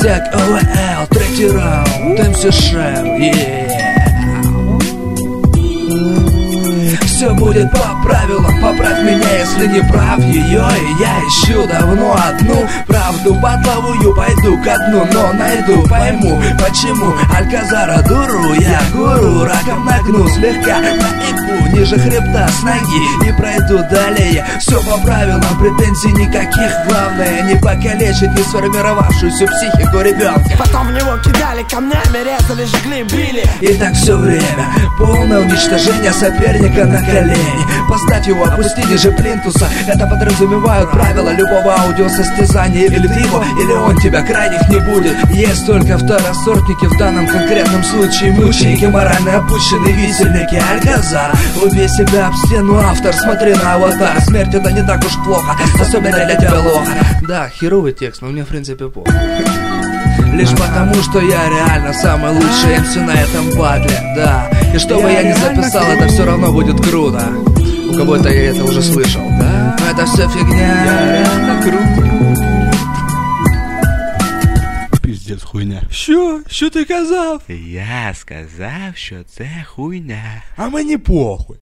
Косяк ОВЛ, третий раунд, МС Шем, Все будет по правилам, поправь меня, если не прав ее. И я ищу давно одну правду, батловую пойду ко дну, но найду, пойму, почему Альказара дуру, я гуру, раком нагну слегка, наебу ниже хребта с ноги и пройду далее. Все по правилам, претензий никаких, главное не покалечить не сформировавшуюся психику ребенка. Потом в него кидали камнями, резали, жгли, били. И так все время, полное уничтожение соперника на колени. Поставь его, опусти ниже плинтуса. Это подразумевают правила любого аудиосостязания. Или ты его, или он тебя, крайних не будет. Есть только второсортники в данном конкретном случае. Мученики, морально опущенные висельники. Альказар, убей себя об стену, автор, смотри на аватар. Смерть это не так уж плохо, особенно для тебя лоха. Да, херовый текст, но мне в принципе похуй. Лишь потому, что я реально самый лучший МС на этом батле, да. И что бы я ни записал, это все равно будет круто. У кого-то я это уже слышал, да. Но это все фигня, я реально крут. Пиздец, хуйня. Що ти казав? Я сказав, що це хуйня. А мені похуй.